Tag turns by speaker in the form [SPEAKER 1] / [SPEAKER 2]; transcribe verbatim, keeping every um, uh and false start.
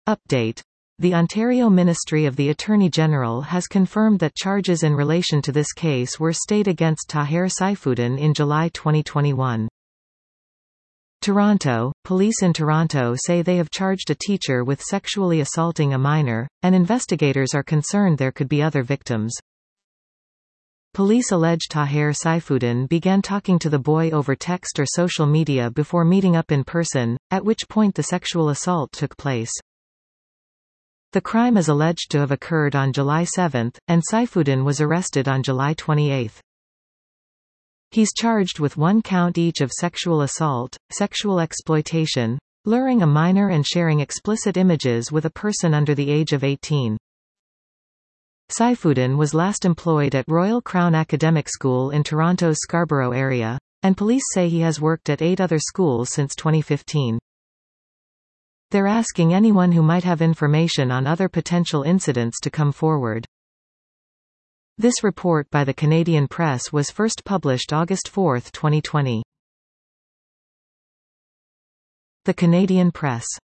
[SPEAKER 1] Update. The Ontario Ministry of the Attorney-General has confirmed that charges in relation to this case were stayed against Taher Saifuddin in July twenty twenty-one. Toronto. Police in Toronto say they have charged a teacher with sexually assaulting a minor, and investigators are concerned there could be other victims. Police allege Taher Saifuddin began talking to the boy over text or social media before meeting up in person, at which point the sexual assault took place. The crime is alleged to have occurred on July seventh, and Saifuddin was arrested on July twenty-eighth. He's charged with one count each of sexual assault, sexual exploitation, luring a minor and sharing explicit images with a person under the age of eighteen. Saifuddin was last employed at Royal Crown Academic School in Toronto's Scarborough area, and police say he has worked at eight other schools since twenty fifteen. They're asking anyone who might have information on other potential incidents to come forward. This report by the Canadian Press was first published August fourth, twenty twenty. The Canadian Press.